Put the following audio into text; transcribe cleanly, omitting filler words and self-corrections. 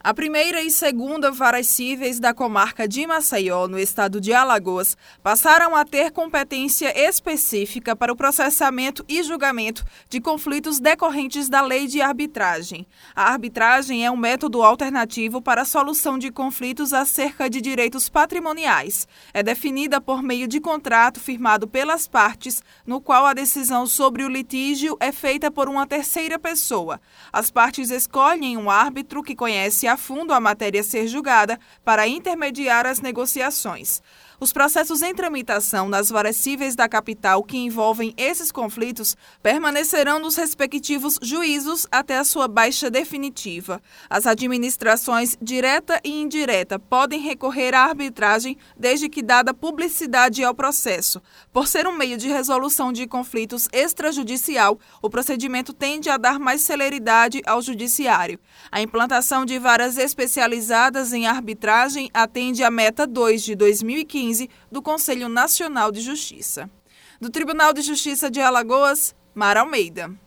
A primeira e segunda varas cíveis da comarca de Maceió, no estado de Alagoas, passaram a ter competência específica para o processamento e julgamento de conflitos decorrentes da lei de arbitragem. A arbitragem é um método alternativo para a solução de conflitos acerca de direitos patrimoniais. É definida por meio de contrato firmado pelas partes, no qual a decisão sobre o litígio é feita por uma terceira pessoa. As partes escolhem um árbitro que conhece a fundo a matéria a ser julgada para intermediar as negociações. Os processos em tramitação nas varas cíveis da capital que envolvem esses conflitos permanecerão nos respectivos juízos até a sua baixa definitiva. As administrações direta e indireta podem recorrer à arbitragem desde que dada publicidade ao processo. Por ser um meio de resolução de conflitos extrajudicial, o procedimento tende a dar mais celeridade ao judiciário. A implantação de varas especializadas em arbitragem atende à meta 2 de 2015 do Conselho Nacional de Justiça. Do Tribunal de Justiça de Alagoas, Mara Almeida.